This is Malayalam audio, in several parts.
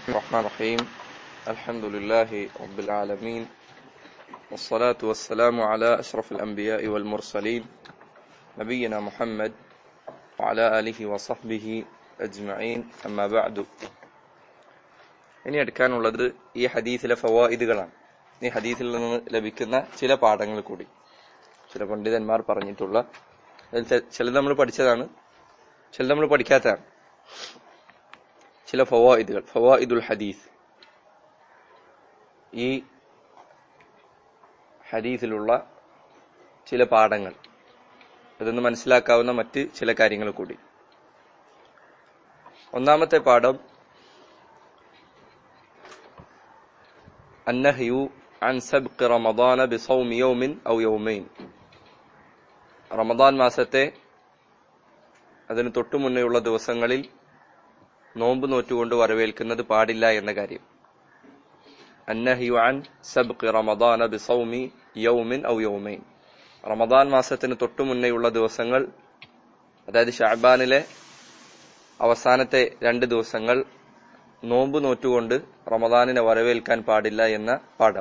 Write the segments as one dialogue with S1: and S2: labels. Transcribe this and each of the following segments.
S1: الرحمن الرحيم الحمد لله رب العالمين والصلاة والسلام على أشرف الأنبياء والمرسلين نبينا محمد وعلى آله وصحبه أجمعين أما بعد. ഇനി എടുക്കാനുള്ളത് ഈ ഹദീസിലെ ഫവായിദുകളാണ്. ഈ ഹദീസിൽ നിന്ന് ലഭിക്കുന്ന ചില പാഠങ്ങൾ കൂടി ചില പണ്ഡിതന്മാർ പറഞ്ഞിട്ടുള്ള, ചിലത് നമ്മൾ പഠിച്ചതാണ്, ചിലത് നമ്മൾ പഠിക്കാത്തതാണ്. ചില ഫവായിദുകൾ, ഫവായിദുൽ ഹദീസ്, ഈ ഹദീസിലുള്ള ചില പാഠങ്ങൾ, ഇതൊന്ന് മനസ്സിലാക്കാവുന്ന മറ്റ് ചില കാര്യങ്ങൾ കൂടി. ഒന്നാമത്തെ പാഠം അന്നഹ്യു അൻ സബ്ഖി റമദാന ബിസൗമി യൗമിൻ ഔ യൗമൈൻ. റമദാൻ മാസത്തെ അതിന് തൊട്ടു മുന്നേയുള്ള ദിവസങ്ങളിൽ നോമ്പ് നോറ്റുകൊണ്ട് വരവേൽക്കുന്നത് പാടില്ല എന്ന കാര്യം. അന്നഹ്യു അൻ സബ്ഖി റമദാന ബിസൗമി യൗമിൻ ഔ യൗമൈൻ. റമദാൻ മാസത്തിന് തൊട്ടു മുന്നേയുള്ള ദിവസങ്ങൾ, അതായത് ശഅബാനിലെ അവസാനത്തെ 2 ദിവസങ്ങൾ നോമ്പ് നോറ്റുകൊണ്ട് റമദാനിനെ വരവേൽക്കാൻ പാടില്ല എന്ന പാഠം.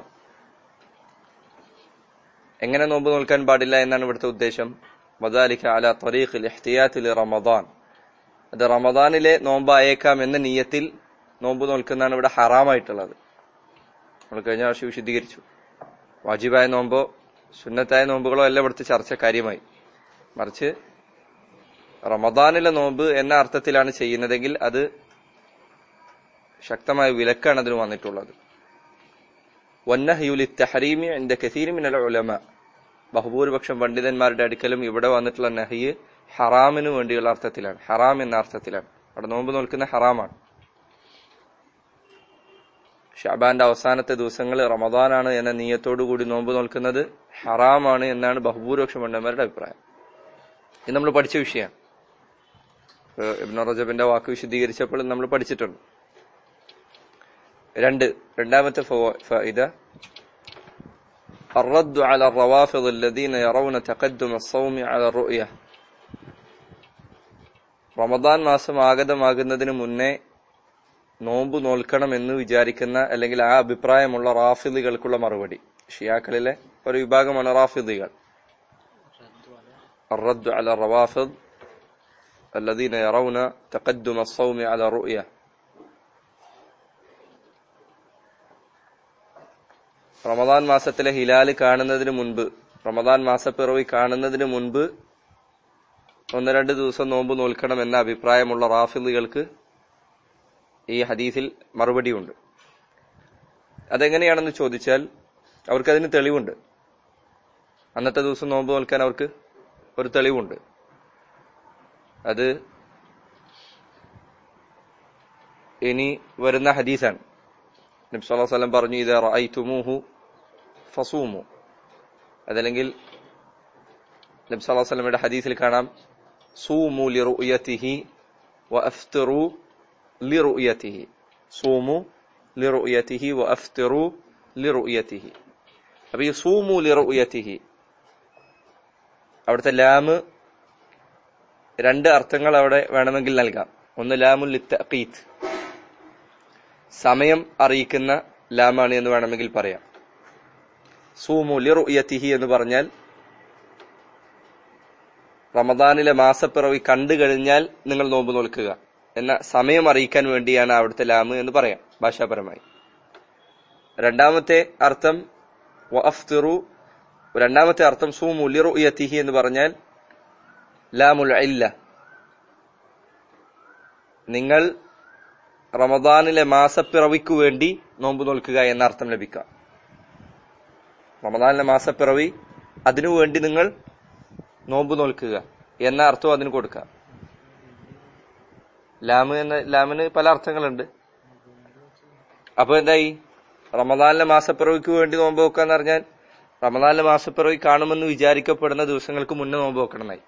S1: എങ്ങനെ നോമ്പ് നോൽക്കാൻ പാടില്ല എന്നാണ് ഇവിടുത്തെ ഉദ്ദേശം. വദാലിക അലാ ത്വരീഖിൽ ഇഹ്തിയാത്ത് ലി റമദാൻ. അത് റമദാനിലെ നോമ്പായേക്കാം എന്ന നിയ്യത്തിൽ നോമ്പ് നോൽക്കുന്നതാണ് ഇവിടെ ഹറാമായിട്ടുള്ളത്. നമ്മൾ കഴിഞ്ഞ വർഷം വിശദീകരിച്ചു. വാജിബായ നോമ്പോ സുന്നത്തായ നോമ്പുകളോ എല്ലാം ഇവിടുത്തെ ചർച്ച കാര്യമായി. മറിച്ച് റമദാനിലെ നോമ്പ് എന്ന അർത്ഥത്തിലാണ് ചെയ്യുന്നതെങ്കിൽ അത് ശക്തമായ വിലക്കാണ് അതിന് വന്നിട്ടുള്ളത്. വന്നഹ്യു ലിത്തഹരീമി ഇൻദ കസീരി മിനൽ ഉലമ. ബഹുഭൂരിപക്ഷം പണ്ഡിതന്മാരുടെ അടുക്കലും ഇവിടെ വന്നിട്ടുള്ള നഹ്യ് ഹറാമിനു വേണ്ടിയുള്ള അർത്ഥത്തിലാണ്, ഹറാം എന്ന അർത്ഥത്തിലാണ്. അവിടെ നോമ്പ് നോൽക്കുന്ന ഹറാമാണ്. ഷഅബാന്റെ അവസാനത്തെ ദിവസങ്ങൾ റമദാനാണ് എന്ന നിയ്യത്തോടു കൂടി നോമ്പ് നോൽക്കുന്നത് ഹറാമാണ് എന്നാണ് ബഹുഭൂരിപക്ഷം പണ്ഡിതന്മാരുടെ അഭിപ്രായം. ഇത് നമ്മൾ പഠിച്ച വിഷയമാണ്. ഇബ്നു റജബിന്റെ വാക്ക് വിശദീകരിച്ചപ്പോൾ നമ്മൾ പഠിച്ചിട്ടുണ്ട്. രണ്ടാമത്തെ ഫായിദ الرد على الروافض الذين يرون تقدم الصوم على الرؤية. റമദാൻ മാസം ആഗതമാകുന്നതിന് മുന്നേ നോമ്പ് നോൽക്കണം എന്ന് വിചാരിക്കുന്ന അല്ലെങ്കിൽ ആ അഭിപ്രായമുള്ള റാഫിദികൾക്കുള്ള മറുപടി. ഷിയാക്കളിലെ ഒരു വിഭാഗമാണ് റാഫിദികൾ. الرد على الروافض الذين يرون تقدم الصوم على الرؤية. റമദാൻ മാസത്തിലെ ഹിലാല് കാണുന്നതിന് മുൻപ്, റമദാൻ മാസപ്പിറവി കാണുന്നതിന് മുൻപ് 1-2 ദിവസം നോമ്പ് നോൽക്കണം എന്ന അഭിപ്രായമുള്ള റാഫിദികൾക്ക് ഈ ഹദീസിൽ മറുപടിയുണ്ട്. അതെങ്ങനെയാണെന്ന് ചോദിച്ചാൽ അവർക്കതിന് തെളിവുണ്ട്. അന്നത്തെ ദിവസം നോമ്പ് നോൽക്കാൻ അവർക്ക് ഒരു തെളിവുണ്ട്. അത് ഇനി വരുന്ന ഹദീസാണ്. നബി സല്ലല്ലാഹു അലൈഹി വസല്ലം പറഞ്ഞു, ഇദാ റഅയ്തുമൂഹു ഫസൂമു. അതല്ലെങ്കിൽ നബി സല്ലല്ലാഹു അലൈഹി വസല്ലമയുടെ ഹദീസിൽ കാണാം, സൂമു ലിറുയതിഹി വഅഫ്തിറു ലിറുയതിഹി. സൂമു ലിറുയതിഹി വഅഫ്തിറു ലിറുയതിഹി. അപ്പോൾ ഈ സൂമു ലിറുയതിഹി, അവിടുത്തെ ലാമ് 2 അർത്ഥങ്ങൾ അവിടെ വേണമെങ്കിൽ നൽകാം. ഒന്ന് ലാമുൽ ലിത്തഖീത്, സമയം അറിയിക്കുന്ന ലാമാണ് എന്ന് വേണമെങ്കിൽ പറയാം. സൂമു ലിറുയതിഹി എന്ന് പറഞ്ഞാൽ റമദാനിലെ മാസപ്പിറവി കണ്ടു കഴിഞ്ഞാൽ നിങ്ങൾ നോമ്പ് നോൽക്കുക എന്ന സമയം അറിയിക്കാൻ വേണ്ടിയാണ് അവിടുത്തെ ലാമ് എന്ന് പറയാം ഭാഷാപരമായി. രണ്ടാമത്തെ അർത്ഥം വഅഫ്തിറു, രണ്ടാമത്തെ അർത്ഥം സൂമു ലിറുയതിഹി എന്ന് പറഞ്ഞാൽ ലാമുൽ ഇല്ല, നിങ്ങൾ റമദാനിലെ മാസപ്പിറവിക്കു വേണ്ടി നോമ്പ് നോൽക്കുക എന്ന അർത്ഥം ലഭിക്കാം. റമദാനിലെ മാസപ്പിറവി, അതിനുവേണ്ടി നിങ്ങൾ നോമ്പ് നോൽക്കുക എന്ന അർത്ഥം അതിന് കൊടുക്കാം. ലാമിന് പല അർത്ഥങ്ങളുണ്ട്. അപ്പൊ എന്തായി, റമദാനിലെ മാസപ്പിറവിക്ക് വേണ്ടി നോമ്പ് നോക്കാന്ന് പറഞ്ഞാൽ റമദാനിലെ മാസപ്പിറവി കാണുമെന്ന് വിചാരിക്കപ്പെടുന്ന ദിവസങ്ങൾക്ക് മുന്നേ നോമ്പ് നോക്കണമെന്നായി.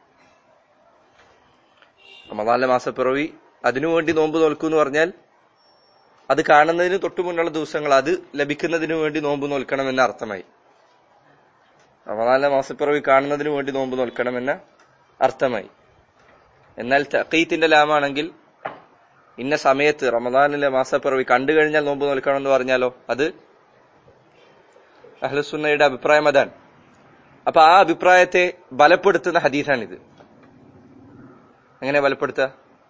S1: റമദാനിലെ മാസപ്പിറവി അതിനുവേണ്ടി നോമ്പ് നോൽക്കൂ എന്ന് പറഞ്ഞാൽ അത് കാണുന്നതിന് തൊട്ടു മുന്നുള്ള ദിവസങ്ങൾ, അത് ലഭിക്കുന്നതിന് വേണ്ടി നോമ്പ് നോൽക്കണമെന്ന അർത്ഥമായി. റമദാനിലെ മാസപ്പിറവി കാണുന്നതിന് വേണ്ടി നോമ്പ് നോൽക്കണമെന്ന അർത്ഥമായി. എന്നാൽ തഖീത്തിന്റെ ലാമാണെങ്കിൽ ഇന്ന സമയത്ത് റമദാനിലെ മാസപ്പിറവി കണ്ടു കഴിഞ്ഞാൽ നോമ്പ് നോൽക്കണം എന്ന് പറഞ്ഞാലോ അത് അഹ്ലുസുന്നയുടെ അഭിപ്രായം അതാണ്. അപ്പൊ ആ അഭിപ്രായത്തെ ബലപ്പെടുത്തുന്ന ഹദീസാണിത്. എങ്ങനെ ബലപ്പെടുത്തുക?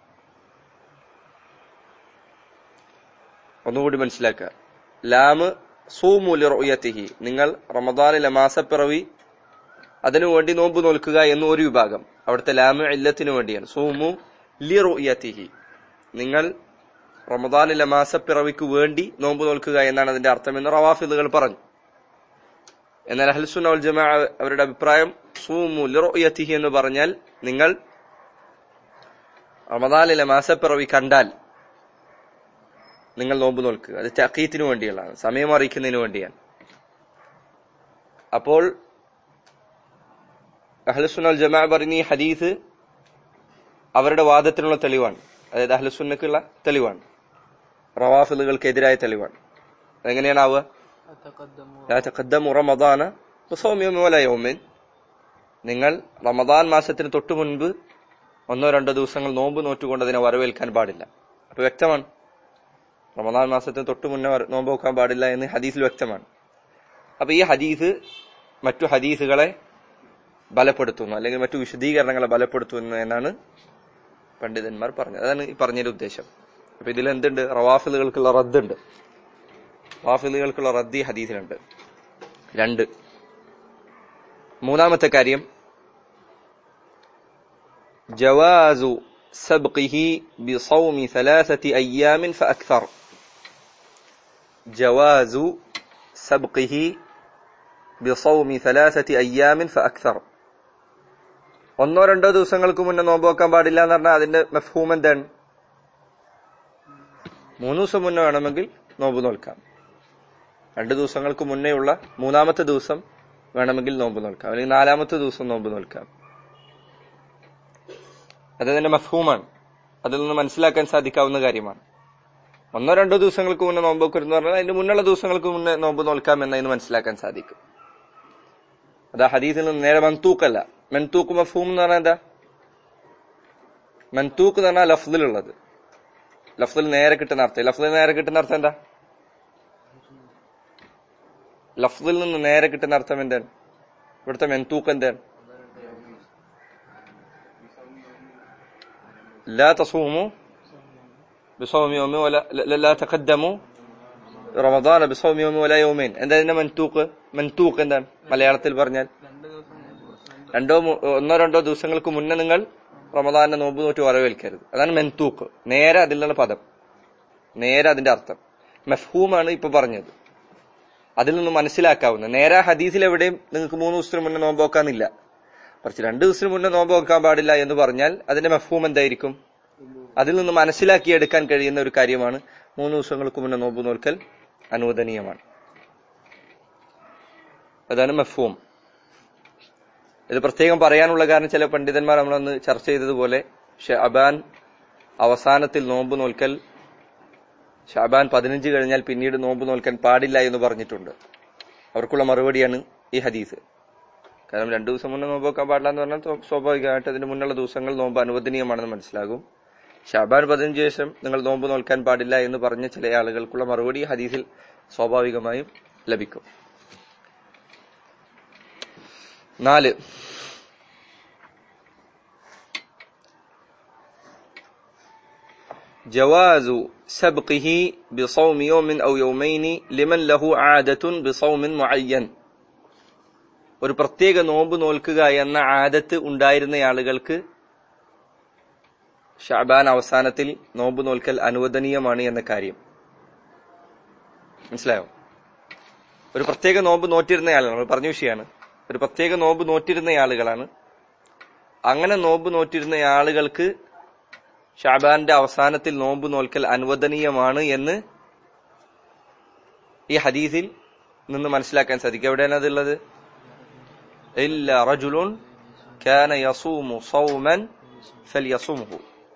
S1: ഒന്നുകൂടി മനസ്സിലാക്കുക. ലാമ് സൂമു ലിറുയതിഹി, നിങ്ങൾ റമദാനിലെ മാസപ്പിറവി അതിനുവേണ്ടി നോമ്പ് നോൽക്കുക എന്ന് ഒരു വിഭാഗം. അവിടുത്തെ ലാമ് ഇല്ലത്തിന് വേണ്ടിയാണ്. സൂമു ലിറുയതിഹി, നിങ്ങൾ റമദാനിലെ മാസപ്പിറവിക്ക് വേണ്ടി നോമ്പ് നോൽക്കുക എന്നാണ് അതിന്റെ അർത്ഥമെന്ന് റവാഫിദുകൾ പറഞ്ഞു. എന്നാൽ അഹ്ലുസുന്ന വൽ ജമാഅ അവരുടെ അഭിപ്രായം സൂമു ലിറുയതിഹി എന്ന് പറഞ്ഞാൽ നിങ്ങൾ റമദാനിലെ മാസപ്പിറവി കണ്ടാൽ നിങ്ങൾ നോമ്പ് നോൽക്കുക. അത് തഖീത്തിന് വേണ്ടിയുള്ളതാണ്, സമയം അറിയിക്കുന്നതിന് വേണ്ടിയാണ്. അപ്പോൾ അഹ്ലുസുന്ന വൽ ജമാഅ പറയുന്ന ഈ ഹദീസ് അവരുടെ വാദത്തിനുള്ള തെളിവാണ്. അതായത് അഹ്ലുസുന്നക്കുള്ള തെളിവാണ്, റവാഫിദുകൾക്കെതിരായ തെളിവാണ്. എങ്ങനെയാണാവുക? ലാ തഖദ്ദമു റമദാന ബിസൗമി യൗമിൻ വലാ യൗമിൻ, നിങ്ങൾ റമദാൻ മാസത്തിന് തൊട്ടു മുൻപ് 1-2 ദിവസങ്ങൾ നോമ്പ് നോറ്റുകൊണ്ട് അതിനെ വരവേൽക്കാൻ പാടില്ല. അപ്പൊ വ്യക്തമാണ്, റമദാൻ മാസത്തിന് തൊട്ടു മുന്നേ നോമ്പ് നോക്കാൻ പാടില്ല എന്ന് ഹദീസിൽ വ്യക്തമാണ്. അപ്പൊ ഈ ഹദീസ് മറ്റു ഹദീസുകളെ ബലപ്പെടുത്തുന്നു, അല്ലെങ്കിൽ മറ്റു വിശദീകരണങ്ങളെ ബലപ്പെടുത്തുന്നു എന്നാണ് പണ്ഡിതന്മാർ പറഞ്ഞത്. അതാണ് ഈ പറഞ്ഞതിന്റെ ഉദ്ദേശം. അപ്പൊ ഇതിൽ എന്തുണ്ട്? റവാഫിദുകൾക്കുള്ള റദ്ദുണ്ട്. റവാഫിദുകൾക്കുള്ള റദ്ദ് ഈ ഹദീസിലുണ്ട്. 2. മൂന്നാമത്തെ കാര്യം, ജവാസു സബ്ഖിഹി ബിസൗമി 3 അയ്യാമിൻ ഫഅക്സർ. ജവാസു സബ്ഖിഹി ബിസൗമി 3 അയ്യാമിൻ ഫഅക്സർ. 1-2 ദിവസങ്ങൾക്ക് മുന്നേ നോമ്പ് വെക്കാൻ പാടില്ല എന്ന് പറഞ്ഞാൽ അതിന്റെ മഫ്ഹൂം എന്താണ്? 3 ദിവസം മുന്നേ വേണമെങ്കിൽ നോമ്പ് നോൽക്കാം. 2 ദിവസങ്ങൾക്ക് മുന്നേയുള്ള 3-ാമത്തെ ദിവസം വേണമെങ്കിൽ നോമ്പ് നോൽക്കാം, അല്ലെങ്കിൽ 4-ാമത്തെ ദിവസം നോമ്പ് നോൽക്കാം. അതതിന്റെ മഫ്ഹൂമാണ്, അതിൽ നിന്ന് മനസ്സിലാക്കാൻ സാധിക്കാവുന്ന കാര്യമാണ്. 1-2 ദിവസങ്ങൾക്ക് മുന്നേ നോമ്പ് വെക്കരുതെന്ന് പറഞ്ഞാൽ അതിന്റെ മുന്നുള്ള ദിവസങ്ങൾക്ക് മുന്നേ നോമ്പ് നോൽക്കാം എന്നതിന് മനസ്സിലാക്കാൻ സാധിക്കും. അത് ആ ഹദീസിൽ നിന്ന് നേരെ മൻതൂക്കല്ല. മൻതൂക്ക് മഫ്ഹൂം എന്ന് പറഞ്ഞാൽ എന്താ? മൻതൂക്ക് എന്ന് പറഞ്ഞാൽ ലഫ്ദിലുള്ളത്, ലഫ്ദിൽ നേരെ കിട്ടുന്ന അർത്ഥം. ലഫ്ദിൽ നേരെ കിട്ടുന്ന അർത്ഥം എന്താ? ലഫ്ദിൽ നിന്ന് നേരെ കിട്ടുന്ന അർത്ഥം എന്താണ്? ഇവിടുത്തെ മൻതൂക്ക് എന്താണ്? ലാ തസൂമു ബിസൗമി യൗമിൻ വലാ ലാ തഖദ്ദമു റമദാന ബിസൗമി യൗമിൻ വലാ യൗമൈൻ. എന്താ ഇതിന്റെ മൻതൂക്ക്? മൻതൂക്ക് എന്താണ് മലയാളത്തിൽ പറഞ്ഞാൽ? 1-2 ദിവസങ്ങൾക്ക് മുന്നേ നിങ്ങൾ റമദാനെ നോമ്പ് നോറ്റ് വരവേൽക്കരുത്. അതാണ് മൻതൂക്ക്. നേരെ അതിലുള്ള പദം, നേരെ അതിന്റെ അർത്ഥം. മഫ്ഹൂമാണ് ഇപ്പൊ പറഞ്ഞത്, അതിൽ നിന്ന് മനസ്സിലാക്കാവുന്ന. നേരെ ഹദീസിൽ എവിടെയും നിങ്ങൾക്ക് 3 ദിവസത്തിന് മുന്നേ നോമ്പ് വെക്കാന്നില്ല. കുറച്ച് 2 ദിവസത്തിന് മുന്നേ നോമ്പ് വെക്കാൻ പാടില്ല എന്ന് പറഞ്ഞാൽ അതിന്റെ മഫ്ഹൂം എന്തായിരിക്കും? അതിൽ നിന്ന് മനസ്സിലാക്കിയെടുക്കാൻ കഴിയുന്ന ഒരു കാര്യമാണ് 3 ദിവസങ്ങൾക്ക് മുന്നേ നോമ്പ് നോൽക്കൽ അനുവദനീയമാണ്. അതാണ് മഫ്ഹൂം. ഇത് പ്രത്യേകം പറയാനുള്ള കാരണം ചില പണ്ഡിതന്മാർ നമ്മളൊന്ന് ചർച്ച ചെയ്തതുപോലെ ഷഅബാൻ അവസാനത്തിൽ നോമ്പ് നോൽക്കൽ, ഷഅബാൻ 15 കഴിഞ്ഞാൽ പിന്നീട് നോമ്പ് നോൽക്കാൻ പാടില്ല എന്ന് പറഞ്ഞിട്ടുണ്ട്. അവർക്കുള്ള മറുപടിയാണ് ഈ ഹദീസ്. കാരണം 2 ദിവസം മുന്നേ നോമ്പ് വെക്കാൻ പാടില്ല എന്ന് പറഞ്ഞാൽ സ്വാഭാവികമായിട്ട് അതിന് മുന്നുള്ള ദിവസങ്ങൾ നോമ്പ് അനുവദനീയമാണെന്ന് മനസ്സിലാകും. ഷഅബാൻ 15 ശേഷം നിങ്ങൾ നോമ്പ് നോൽക്കാൻ പാടില്ല എന്ന് പറഞ്ഞ ചില ആളുകൾക്കുള്ള മറുപടി ഹദീസിൽ സ്വാഭാവികമായും ലഭിക്കും. 4. ജവാസു സബ്ഖിഹി ബിസൗമി യൗമിൻ ഔ യൗമൈനി ലിമൻ ലഹു ആദത്തുൻ ബിസൗമിൻ മുഅയ്യൻ. ഒരു പ്രത്യേക നോമ്പ് നോൽക്കുക എന്ന ആദത്ത് ഉണ്ടായിരുന്ന ആളുകൾക്ക് ഷഅബാൻ അവസാനത്തിൽ നോമ്പ് നോൽക്കൽ അനുവദനീയമാണ് എന്ന കാര്യം മനസ്സിലായോ? ഒരു പ്രത്യേക നോമ്പ് നോറ്റിരുന്ന ആളുകൾ പറഞ്ഞ വിഷയമാണ്. ഒരു പ്രത്യേക നോമ്പ് നോറ്റിരുന്ന ആളുകളാണ്. അങ്ങനെ നോമ്പ് നോറ്റിരുന്ന ആളുകൾക്ക് ഷഅബാന്റെ അവസാനത്തിൽ നോമ്പ് നോൽക്കൽ അനുവദനീയമാണ് എന്ന് ഈ ഹദീസിൽ നിന്ന് മനസ്സിലാക്കാൻ സാധിക്കും. എവിടെയാണ് അതുള്ളത്? ഇല്ല റജുലുൻ കാന യസൂമു സൗമൻ ഫൽയസുംഹു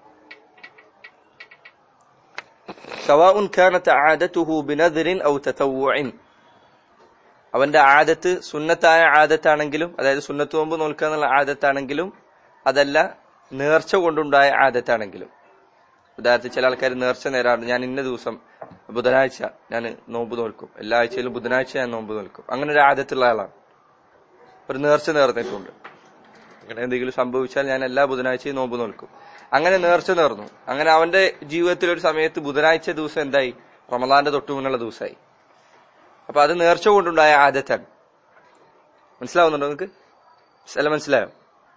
S1: സവാഉൻ കാനത് ആദതുഹു ബിനദ്റിൻ ഔ തതവ്വുഇൻ. അവന്റെ ആദത്ത് സുന്നത്തായ ആദത്താണെങ്കിലും, അതായത് സുന്നത്ത് നോമ്പ് നോൽക്കുക എന്നുള്ള ആദത്താണെങ്കിലും, അതല്ല നേർച്ച കൊണ്ടുണ്ടായ ആദത്താണെങ്കിലും, ഉദാഹരണത്തിന് ചില ആൾക്കാർ നേർച്ച നേരാറുണ്ട്, ഞാൻ ഇന്ന ദിവസം ബുധനാഴ്ച ഞാൻ നോമ്പ് നോൽക്കും, എല്ലാ ആഴ്ചയിലും ബുധനാഴ്ച ഞാൻ നോമ്പ് നോൽക്കും. അങ്ങനെ ഒരു ആദത്തുള്ള ആളാണ്, ഒരു നേർച്ച നേർന്നിട്ടുണ്ട്. അങ്ങനെ എന്തെങ്കിലും സംഭവിച്ചാൽ ഞാൻ എല്ലാ ബുധനാഴ്ചയും നോമ്പ് നോൽക്കും. അങ്ങനെ നേർച്ച നേർന്നു. അങ്ങനെ അവന്റെ ജീവിതത്തിൽ ഒരു സമയത്ത് ബുധനാഴ്ച ദിവസം എന്തായി? റമദാന്റെ തൊട്ടു മുന്നുള്ള ദിവസമായി. അപ്പൊ അത് നേർച്ച കൊണ്ടുണ്ടായ ആദത്താണ്. മനസ്സിലാവുന്നുണ്ടോ നിങ്ങൾക്ക്? മനസ്സിലായോ?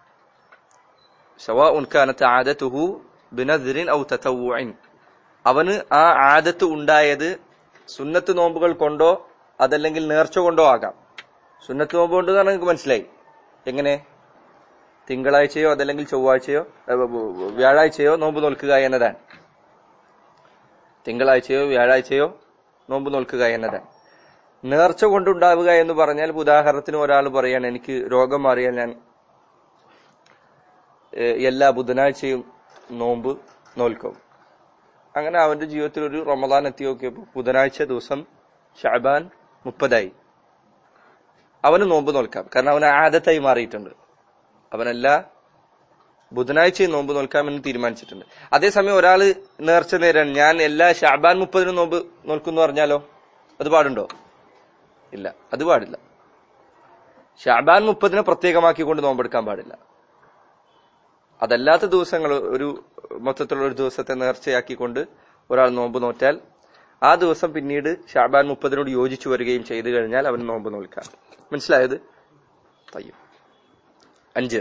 S1: സവാഉൻ കാനത് ആദതുഹു ബിനദ്രിൻ ഔ തതവ്വുഇൻ, അവന് ആ ആദത്ത് ഉണ്ടായത് സുന്നത്ത് നോമ്പുകൾ കൊണ്ടോ അതല്ലെങ്കിൽ നേർച്ച കൊണ്ടോ ആകാം. സുന്നത്ത് നോമ്പ് കൊണ്ട് നിങ്ങൾക്ക് മനസ്സിലായി എങ്ങനെ? തിങ്കളാഴ്ചയോ അതല്ലെങ്കിൽ ചൊവ്വാഴ്ചയോ വ്യാഴാഴ്ചയോ നോമ്പ് നോൽക്കുക എന്നതാണ്. തിങ്കളാഴ്ചയോ വ്യാഴാഴ്ചയോ നോമ്പ് നോൽക്കുക എന്നതാണ്. നേർച്ച കൊണ്ടുണ്ടാവുക എന്ന് പറഞ്ഞാൽ, ഉദാഹരണത്തിന് ഒരാൾ പറയാണ്, എനിക്ക് രോഗം മാറിയാൽ ഞാൻ എല്ലാ ബുധനാഴ്ചയും നോമ്പ് നോൽക്കും. അങ്ങനെ അവന്റെ ജീവിതത്തിൽ ഒരു റമദാൻ എത്തി നോക്കിയപ്പോൾ ബുധനാഴ്ച ദിവസം ശഅബാൻ 30 അവന് നോമ്പ് നോൽക്കാം. കാരണം അവന് ആദത്തായി മാറിയിട്ടുണ്ട്. അവനെല്ലാ ബുധനാഴ്ചയും നോമ്പ് നോൽക്കാമെന്ന് തീരുമാനിച്ചിട്ടുണ്ട്. അതേസമയം ഒരാള് നേർച്ച നേരാൻ ഞാൻ എല്ലാ ശഅബാൻ 30 നോമ്പ് നോൽക്കുന്നു പറഞ്ഞാലോ അത് പാടുണ്ടോ? ഇല്ല, അത് പാടില്ല. ശഅബാൻ 30 പ്രത്യേകമാക്കിക്കൊണ്ട് നോമ്പെടുക്കാൻ പാടില്ല. അതല്ലാത്ത ദിവസങ്ങൾ ഒരു മൊത്തത്തിലുള്ള ഒരു ദിവസത്തെ നേർച്ചയാക്കിക്കൊണ്ട് ഒരാൾ നോമ്പ് നോറ്റാൽ ആ ദിവസം പിന്നീട് ശഅബാൻ 30 യോജിച്ചു വരികയും ചെയ്തു കഴിഞ്ഞാൽ അവൻ നോമ്പ് നോൽക്കാം. മനസ്സിലായത്? 5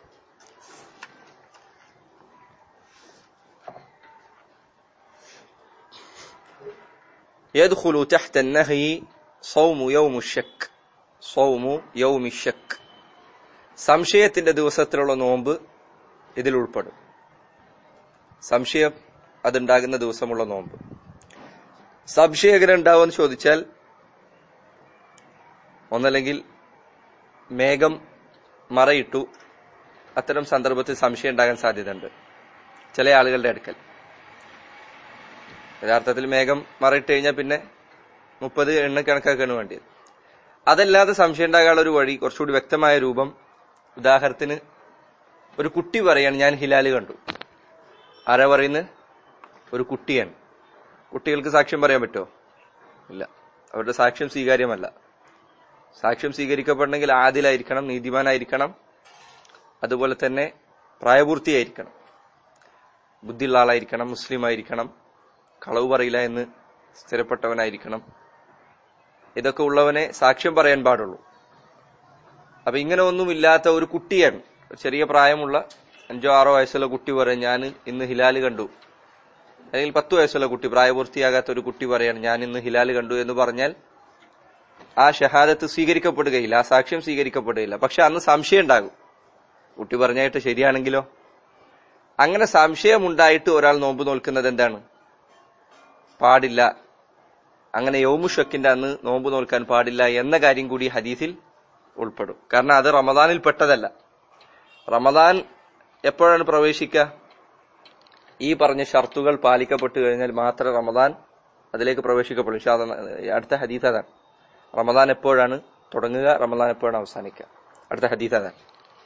S1: يدخل تحت النهي صوم يوم الشك صوم يوم الشك, സംശയത്തിന്റെ ദിവസത്തിലുള്ള നോമ്പ് ഇതിൽ ഉൾപ്പെടും. സംശയം അതുണ്ടാകുന്ന ദിവസമുള്ള നോമ്പ്. സംശയം എങ്ങനെ ഉണ്ടാവുമെന്ന് ചോദിച്ചാൽ, ഒന്നല്ലെങ്കിൽ മേഘം മറയിട്ടു, അത്തരം സന്ദർഭത്തിൽ സംശയം ഉണ്ടാകാൻ സാധ്യതയുണ്ട് ചില ആളുകളുടെ അടുക്കൽ. യഥാർത്ഥത്തിൽ മേഘം മറയിട്ട് കഴിഞ്ഞാൽ പിന്നെ 30 എണ്ണ കണക്കാക്കാണ് വേണ്ടിയത്. അതല്ലാതെ സംശയം ഉണ്ടാകാനുള്ള ഒരു വഴി, കുറച്ചുകൂടി വ്യക്തമായ രൂപം, ഉദാഹരണത്തിന് ഒരു കുട്ടി പറയാണ് ഞാൻ ഹിലാല് കണ്ടു. ആരാ പറയുന്നത്? ഒരു കുട്ടിയാണ്. കുട്ടികൾക്ക് സാക്ഷ്യം പറയാൻ പറ്റുമോ? ഇല്ല, അവരുടെ സാക്ഷ്യം സ്വീകാര്യമല്ല. സാക്ഷ്യം സ്വീകരിക്കപ്പെടണമെങ്കിൽ ആദിലായിരിക്കണം, നീതിമാനായിരിക്കണം, അതുപോലെ തന്നെ പ്രായപൂർത്തിയായിരിക്കണം, ബുദ്ധിയുള്ള ആളായിരിക്കണം, മുസ്ലിം ആയിരിക്കണം, കളവ് പറയില്ല എന്ന് സ്ഥിരപ്പെട്ടവനായിരിക്കണം. ഇതൊക്കെ ഉള്ളവനെ സാക്ഷ്യം പറയാൻ പാടുള്ളൂ. അപ്പൊ ഇങ്ങനെ ഒന്നുമില്ലാത്ത ഒരു കുട്ടിയാണ്, ചെറിയ പ്രായമുള്ള 5-6 വയസ്സുള്ള കുട്ടി പറയും ഞാൻ ഇന്ന് ഹിലാല് കണ്ടു. അല്ലെങ്കിൽ 10 വയസ്സുള്ള കുട്ടി, പ്രായപൂർത്തിയാകാത്ത ഒരു കുട്ടി പറയാണ് ഞാൻ ഇന്ന് ഹിലാല് കണ്ടു എന്ന് പറഞ്ഞാൽ ആ ഷഹാദത്ത് സ്വീകരിക്കപ്പെടുകയില്ല, ആ സാക്ഷ്യം സ്വീകരിക്കപ്പെടുകയില്ല. പക്ഷെ അന്ന് സംശയം ഉണ്ടാകും, കുട്ടി പറഞ്ഞായിട്ട് ശരിയാണെങ്കിലോ. അങ്ങനെ സംശയമുണ്ടായിട്ട് ഒരാൾ നോമ്പ് നോൽക്കുന്നത് എന്താണ്? പാടില്ല. അങ്ങനെ യൗമുഷക്കിന്റെ അന്ന് നോമ്പ് നോൽക്കാൻ പാടില്ല എന്ന കാര്യം കൂടി ഹദീസിൽ ഉൾപ്പെടും. കാരണം അത് റമദാനിൽ പെട്ടതല്ല. റമദാൻ എപ്പോഴാണ് പ്രവേശിക്കുക? ഈ പറഞ്ഞ ഷർത്തുകൾ പാലിക്കപ്പെട്ടു കഴിഞ്ഞാൽ മാത്രമേ റമദാൻ അതിലേക്ക് പ്രവേശിക്കപ്പെടും. അടുത്ത ഹദീസ് അതാണ്. റമദാൻ എപ്പോഴാണ് തുടങ്ങുക, റമദാൻ എപ്പോഴാണ് അവസാനിക്കുക, അടുത്ത ഹദീസ് അതാണ്.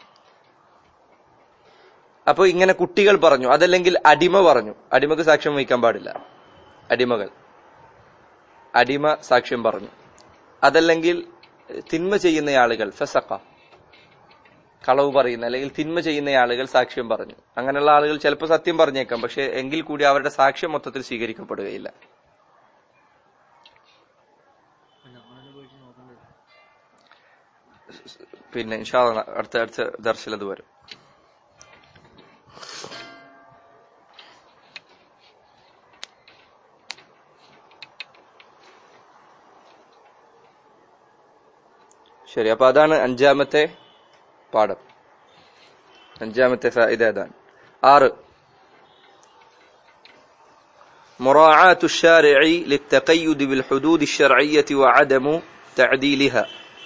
S1: അപ്പൊ ഇങ്ങനെ കുട്ടികൾ പറഞ്ഞു, അതല്ലെങ്കിൽ അടിമ പറഞ്ഞു. അടിമക്ക് സാക്ഷ്യം വഹിക്കാൻ പാടില്ല. അടിമ സാക്ഷ്യം പറഞ്ഞു. അതല്ലെങ്കിൽ തിന്മ ചെയ്യുന്ന ആളുകൾ, ഫസഖ, കളവ് പറയുന്ന അല്ലെങ്കിൽ തിന്മ ചെയ്യുന്ന ആളുകൾ സാക്ഷ്യം പറഞ്ഞു. അങ്ങനെയുള്ള ആളുകൾ ചിലപ്പോൾ സത്യം പറഞ്ഞേക്കാം, പക്ഷെ എങ്കിൽ കൂടി അവരുടെ സാക്ഷ്യം മൊത്തത്തിൽ സ്വീകരിക്കപ്പെടുകയില്ല. പിന്നെ ഇൻഷാ അല്ലാഹ് അടുത്ത ദർസിൽ അത് വരും. ശരി, അപ്പൊ അതാണ് 5ാമത്തെ പാഠം, 5ാമത്തെ ഫായിദ അതാണ്. 6 مراعاة الشارع للتقيد بالحدود الشرعية وعدم تعديلها.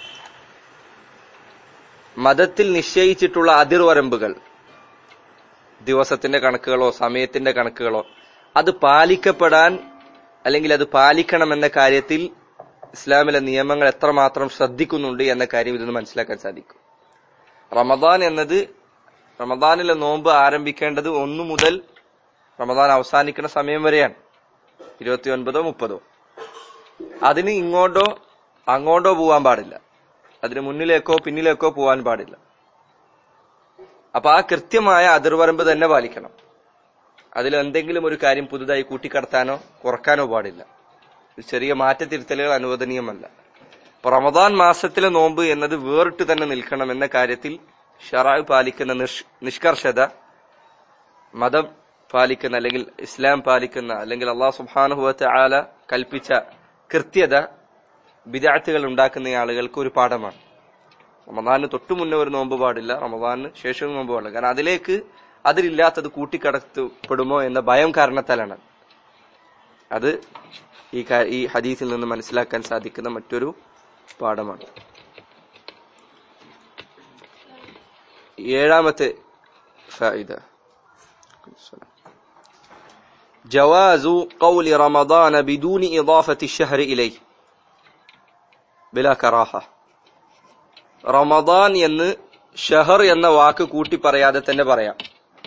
S1: മതത്തിൽ നിശ്ചയിച്ചിട്ടുള്ള അതിർവരമ്പുകൾ, ദിവസത്തിന്റെ കണക്കുകളോ സമയത്തിന്റെ കണക്കുകളോ, അത് പാലിക്കപ്പെടാൻ അല്ലെങ്കിൽ അത് പാലിക്കണമെന്ന കാര്യത്തിൽ ഇസ്ലാമിലെ നിയമങ്ങൾ എത്രമാത്രം ശ്രദ്ധിക്കുന്നുണ്ട് എന്ന കാര്യം ഇതൊന്ന് മനസ്സിലാക്കാൻ സാധിക്കും. റമദാൻ എന്നത്, റമദാനിലെ നോമ്പ് ആരംഭിക്കേണ്ടത് 1 മുതൽ റമദാൻ അവസാനിക്കുന്ന സമയം വരെയാണ്, 29 30. അതിന് ഇങ്ങോട്ടോ അങ്ങോട്ടോ പോവാൻ പാടില്ല, അതിന് മുന്നിലേക്കോ പിന്നിലേക്കോ പോവാൻ പാടില്ല. അപ്പൊ ആ കൃത്യമായ അതിർവരമ്പ് തന്നെ പാലിക്കണം. അതിൽ എന്തെങ്കിലും ഒരു കാര്യം പുതുതായി കൂട്ടിക്കടത്താനോ കുറക്കാനോ പാടില്ല. ചെറിയ മാറ്റത്തിരുത്തലുകൾ അനുവദനീയമല്ല. അപ്പൊ റമദാൻ മാസത്തിലെ നോമ്പ് എന്നത് വേറിട്ട് തന്നെ നിൽക്കണം എന്ന കാര്യത്തിൽ ശറഅ് പാലിക്കുന്ന നിഷ്കർഷത, മതം പാലിക്കുന്ന അല്ലെങ്കിൽ ഇസ്ലാം പാലിക്കുന്ന അല്ലെങ്കിൽ അല്ലാഹു സുബ്ഹാനഹു വ തആല കൽപ്പിച്ച കൃത്യത ബിദ്അത്തുകൾ ഉണ്ടാക്കുന്ന ആളുകൾക്ക് ഒരു പാഠമാണ്. റമദാനിന് തൊട്ടു മുന്നേ ഒരു നോമ്പ് പാടില്ല, റമദാനിന് ശേഷം നോമ്പ് പാടില്ല. കാരണം അതിലില്ലാത്തത് കൂട്ടിക്കടത്തപ്പെടുമോ എന്ന ഭയം കാരണത്താലാണ്. അത് ഈ ഹദീസിൽ നിന്ന് മനസ്സിലാക്കാൻ സാധിക്കുന്ന മറ്റൊരു പാഠമാണ്. 7ാമത്തെ ഫായിദ, ജവാസു ഖൗലി റമദാന ബിദൂനി ഇദാഫത്തി അശ്ശഹ്രി ഇലൈഹി ബിലാ കറാഹ. റമദാൻ എന്ന് ഷഹർ എന്ന വാക്ക് കൂട്ടി പറയാതെ തന്നെ പറയാം.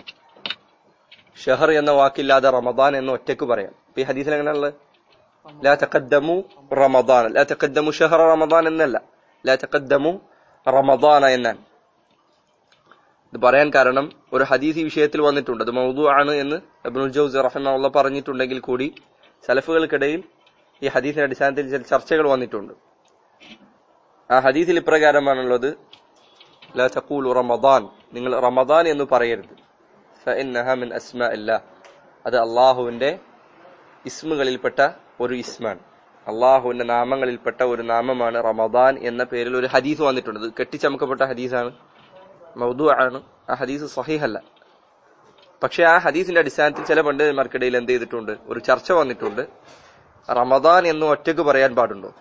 S1: ഷഹർ എന്ന വാക്കില്ലാതെ റമദാൻ എന്ന് ഒറ്റക്ക് പറയാം. ഈ ഹദീസിൽ എങ്ങനെയുള്ളത്? ലാ തഖദ്ദമു റമദാൻ, ലാ തഖദ്ദമു ഷഹറ റമദാൻ എന്നല്ല, ലാ തഖദ്ദമു റമദാന എന്നാണ്. ഇത് പറയാൻ കാരണം ഒരു ഹദീസ് ഈ വിഷയത്തിൽ വന്നിട്ടുണ്ട്, അത് മൗദൂ ആണ് എന്ന് ഇബ്നുൽ ജൗസി റഹിമഹുല്ലാഹ് പറഞ്ഞിട്ടുണ്ടെങ്കിൽ കൂടി സലഫുകൾക്കിടയിൽ ഈ ഹദീസിന്റെ അടിസ്ഥാനത്തിൽ ചില ചർച്ചകൾ വന്നിട്ടുണ്ട്. ആ ഹദീസിൽ ഇപ്രകാരമാണുള്ളത്: ലാ തഖൂലു റമദാൻ, നിങ്ങൾ റമദാൻ എന്ന് പറയരുത്. ഫഇന്നഹാ മിൻ അസ്മാഇല്ലാഹ്, അത് അല്ലാഹുവിന്റെ ഇസ്മുകളിൽപ്പെട്ട ഒരു ഇസ്മാണ്, അല്ലാഹുവിന്റെ നാമങ്ങളിൽപ്പെട്ട ഒരു നാമമാണ് റമദാൻ എന്ന പേരിൽ ഒരു ഹദീസ് വന്നിട്ടുണ്ട്. ഇത് കെട്ടിച്ചമക്കപ്പെട്ട ഹദീസാണ്, മൗദൂ ആണ്. ആ ഹദീസ് സഹീഹല്ല. പക്ഷെ ആ ഹദീസിന്റെ അടിസ്ഥാനത്തിൽ ചില പണ്ഡിതന്മാർക്കിടയിൽ എന്ത് ചെയ്തിട്ടുണ്ട്, ഒരു ചർച്ച വന്നിട്ടുണ്ട്. റമദാൻ എന്ന് ഒറ്റക്ക് പറയാൻ പാടുണ്ടോ,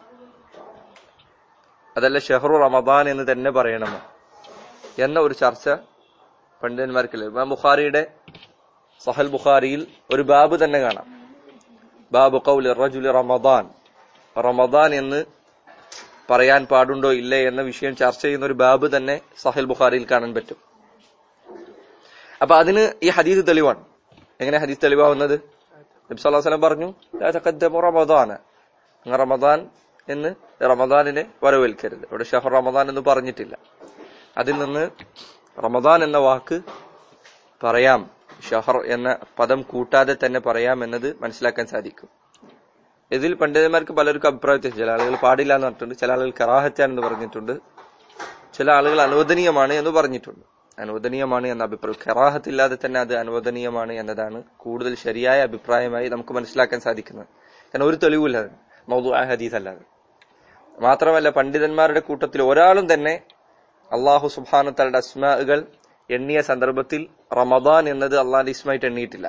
S1: അതല്ല ഷഹ്റു റമദാൻ എന്ന് തന്നെ പറയണമോ എന്ന ഒരു ചർച്ച പണ്ഡിതന്മാർക്കില്ല. ഇമാം ബുഖാരിയുടെ സഹൽ ബുഖാരിയിൽ ഒരു ബാബ് തന്നെ കാണാം, ബാബു ഖൗലി റജുലി റമദാൻ, റമദാൻ എന്ന് പറയാൻ പാടുണ്ടോ ഇല്ലേ എന്ന വിഷയം ചർച്ച ചെയ്യുന്ന ഒരു ബാബ് തന്നെ സഹൽ ബുഖാരിയിൽ കാണാൻ പറ്റും. അപ്പൊ അതിന് ഈ ഹദീസ് തെളിവാണ്. എങ്ങനെ ഹദീസ് തെളിവാവുന്നത്? നബി സല്ലല്ലാഹു അലൈഹി വസല്ലം പറഞ്ഞു, ലാ തഖദ്ദമു റമദാന, റമദാൻ എന്ന് റമദാനിനെ വരവേൽക്കരുത്. ഇവിടെ ഷഹർ റമദാൻ എന്ന് പറഞ്ഞിട്ടില്ല. അതിൽ നിന്ന് റമദാൻ എന്ന വാക്ക് പറയാം, ഷഹർ എന്ന പദം കൂട്ടാതെ തന്നെ പറയാം എന്നത് മനസ്സിലാക്കാൻ സാധിക്കും. ഇതിൽ പണ്ഡിതന്മാർക്ക് പലർക്കും അഭിപ്രായത്തിൽ, ചില ആളുകൾ പാടില്ല എന്ന് പറഞ്ഞിട്ടുണ്ട്, ചില ആളുകൾ കറാഹത്താണ് എന്ന് പറഞ്ഞിട്ടുണ്ട്, ചില ആളുകൾ അനുവദനീയമാണ് എന്ന് പറഞ്ഞിട്ടുണ്ട്. അനുവദനീയമാണ് എന്ന അഭിപ്രായം, കറാഹത്തില്ലാതെ തന്നെ അത് അനുവദനീയമാണ് എന്നതാണ് കൂടുതൽ ശരിയായ അഭിപ്രായമായി നമുക്ക് മനസ്സിലാക്കാൻ സാധിക്കുന്നത്. കാരണം ഒരു തെളിവില്ല, മൗദൂഅ ഹദീസ് അല്ലാതെ. മാത്രമല്ല പണ്ഡിതന്മാരുടെ കൂട്ടത്തിൽ ഒരാളും തന്നെ അല്ലാഹു സുബ്ഹാനഹു തആലയുടെ അസ്മാഉകൾ എണ്ണിയ സന്ദർഭത്തിൽ റമദാൻ എന്നത് അള്ളാന്റെ ഇസ്മായിട്ട് എണ്ണിയിട്ടില്ല.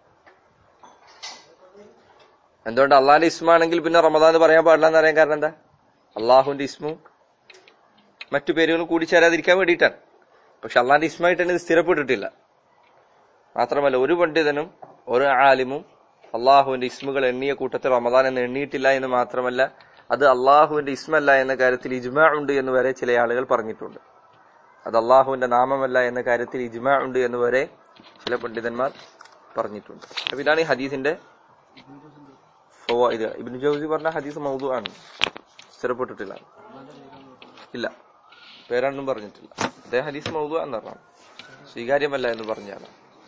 S1: എന്തുകൊണ്ട്? അള്ളാന്റെ ഇസ്മാണെങ്കിൽ പിന്നെ റമദാൻ എന്ന് പറയാൻ പാടില്ല എന്ന് പറയാൻ കാരണം എന്താ? അള്ളാഹുവിന്റെ ഇസ്മും മറ്റു പേരുകളും കൂടിച്ചേരാതിരിക്കാൻ വേണ്ടിയിട്ടാണ്. പക്ഷെ അള്ളാന്റെ ഇസ്മായിട്ട് തന്നെ ഇത് സ്ഥിരപ്പെട്ടിട്ടില്ല. മാത്രമല്ല ഒരു പണ്ഡിതനും ഒരു ആലിമും അള്ളാഹുവിന്റെ ഇസ്മുകൾ എണ്ണിയ കൂട്ടത്തിൽ റമദാൻ എന്ന് എണ്ണിയിട്ടില്ല എന്ന് മാത്രമല്ല, അത് അള്ളാഹുവിന്റെ ഇസ്മല്ല എന്ന കാര്യത്തിൽ ഇജ്മാ ഉണ്ട് എന്ന് വരെ ചില ആളുകൾ പറഞ്ഞിട്ടുണ്ട്. അത് അള്ളാഹുവിന്റെ നാമമല്ല എന്ന കാര്യത്തിൽ ഇജ്മാ ഉണ്ട് എന്ന് വരെ ചില പണ്ഡിതന്മാർ പറഞ്ഞിട്ടുണ്ട്. അപ്പൊ ഇതാണ് ഈ ഹദീസിന്റെ ഫവായിദ്. ഇബ്നു ജൗസി പറഞ്ഞ ഹദീസ് മൗദൂ ആണ്, സ്ഥിരപ്പെട്ടിട്ടില്ല, ഇല്ല, പേരൊന്നും പറഞ്ഞിട്ടില്ല. അദ്ദേഹം ഹദീസ് മൗദൂ എന്ന് പറഞ്ഞു, സ്വീകാര്യമല്ല എന്ന് പറഞ്ഞാണ്.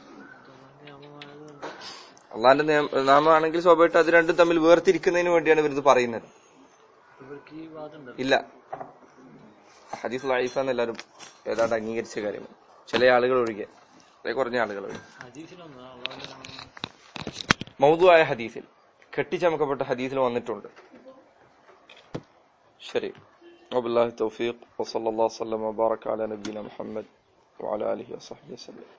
S1: അള്ളാന്റെ നാമമാണെങ്കിൽ സ്വാഭാവികമായിട്ട് അത് രണ്ടും തമ്മിൽ വേർതിരിക്കുന്നതിന് വേണ്ടിയാണ് ഇവരിത് പറയുന്നത്. ഇല്ല, ഹദീസ് ലൈഫ് എന്ന് എല്ലാവരും ഏതാണ്ട് അംഗീകരിച്ച കാര്യമാണ്, ചില ആളുകൾ ഒഴികെ, കുറഞ്ഞ ആളുകൾ ഒഴികെ. മൗദൂആയ ഹദീസിൽ, കെട്ടിച്ചമക്കപ്പെട്ട ഹദീസിൽ വന്നിട്ടുണ്ട്. ശരി, വബില്ലാഹി തൗഫീഖ് വസല്ലല്ലാഹു വസല്ലമ വബാറക അലാ നബിയിന മുഹമ്മദ് വഅലാ ആലിഹി വസഹ്ബിഹി വസല്ലം.